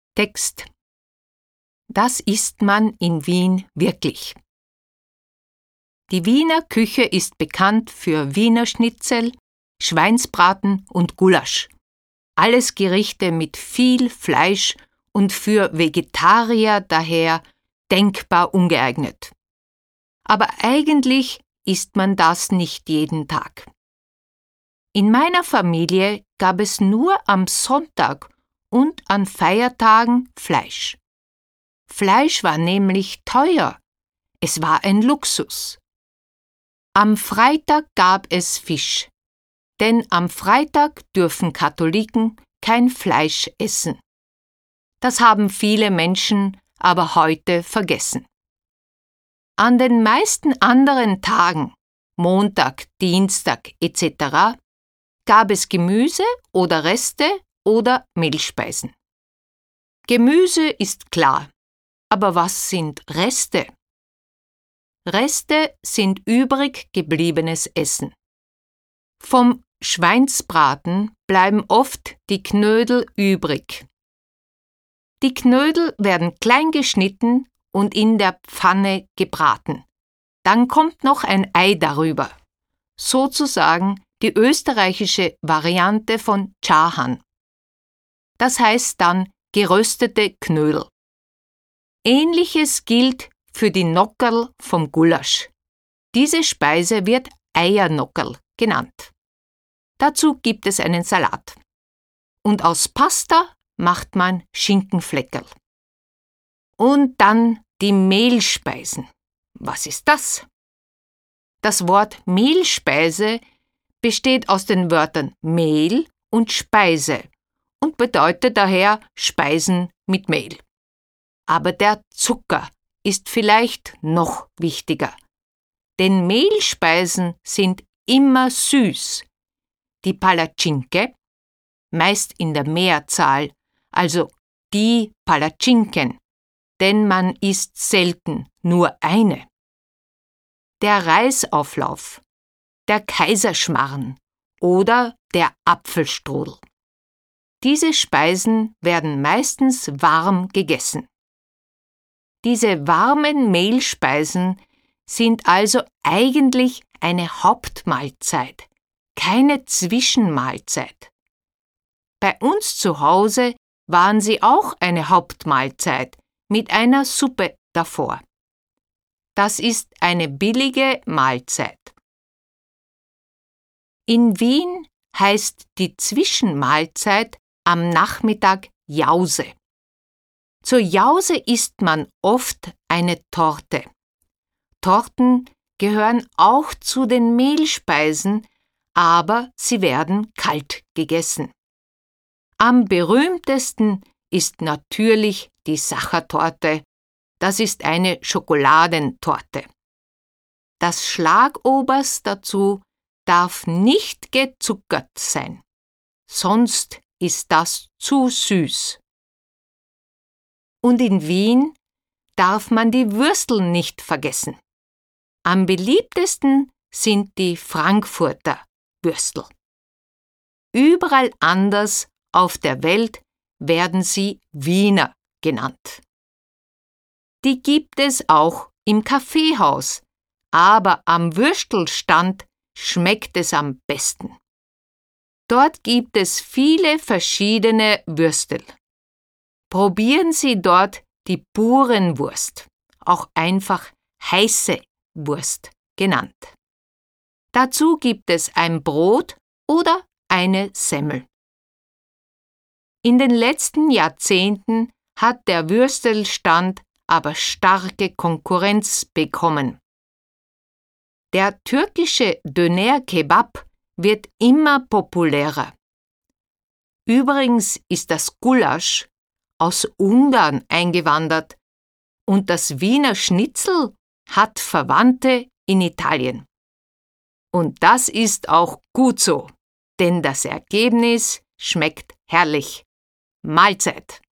Text. Das isst man in Wien wirklich. Die Wiener Küche ist bekannt für Wiener Schnitzel, Schweinsbraten und Gulasch. Alles Gerichte mit viel Fleisch und für Vegetarier daher denkbar ungeeignet. Aber eigentlich isst man das nicht jeden Tag. In meiner Familie gab es nur am Sonntag und an Feiertagen Fleisch. Fleisch war nämlich teuer. Es war ein Luxus. Am Freitag gab es Fisch, denn am Freitag dürfen Katholiken kein Fleisch essen. Das haben viele Menschen aber heute vergessen. An den meisten anderen Tagen, Montag, Dienstag etc., gab es Gemüse oder Reste oder Mehlspeisen. Gemüse ist klar, aber was sind Reste? Reste sind übrig gebliebenes Essen. Vom Schweinsbraten bleiben oft die Knödel übrig. Die Knödel werden klein geschnitten und in der Pfanne gebraten. Dann kommt noch ein Ei darüber. Sozusagen die österreichische Variante von Chahan. Das heißt dann geröstete Knödel. Ähnliches gilt für die Nockerl vom Gulasch. Diese Speise wird Eiernockerl genannt. Dazu gibt es einen Salat. Und aus Pasta macht man Schinkenfleckerl. Und dann die Mehlspeisen. Was ist das? Das Wort Mehlspeise besteht aus den Wörtern Mehl und Speise und bedeutet daher Speisen mit Mehl. Aber der Zucker ist vielleicht noch wichtiger, denn Mehlspeisen sind immer süß. Die Palatschinke, meist in der Mehrzahl, also die Palatschinken, denn man isst selten nur eine. Der Reisauflauf, der Kaiserschmarrn oder der Apfelstrudel. Diese Speisen werden meistens warm gegessen. Diese warmen Mehlspeisen sind also eigentlich eine Hauptmahlzeit, keine Zwischenmahlzeit. Bei uns zu Hause waren sie auch eine Hauptmahlzeit mit einer Suppe davor. Das ist eine billige Mahlzeit. In Wien heißt die Zwischenmahlzeit am Nachmittag Jause. Zur Jause isst man oft eine Torte. Torten gehören auch zu den Mehlspeisen, aber sie werden kalt gegessen. Am berühmtesten ist natürlich die Sachertorte. Das ist eine Schokoladentorte. Das Schlagoberst dazu darf nicht gezuckert sein, sonst ist das zu süß. Und in Wien darf man die Würstel nicht vergessen. Am beliebtesten sind die Frankfurter Würstel. Überall anders auf der Welt werden sie Wiener genannt. Die gibt es auch im Kaffeehaus, aber am Würstelstand schmeckt es am besten. Dort gibt es viele verschiedene Würstel. Probieren Sie dort die Burenwurst, auch einfach heiße Wurst genannt. Dazu gibt es ein Brot oder eine Semmel. In den letzten Jahrzehnten hat der Würstelstand aber starke Konkurrenz bekommen. Der türkische Döner Kebab wird immer populärer. Übrigens ist das Gulasch aus Ungarn eingewandert und das Wiener Schnitzel hat Verwandte in Italien. Und das ist auch gut so, denn das Ergebnis schmeckt herrlich. Mahlzeit!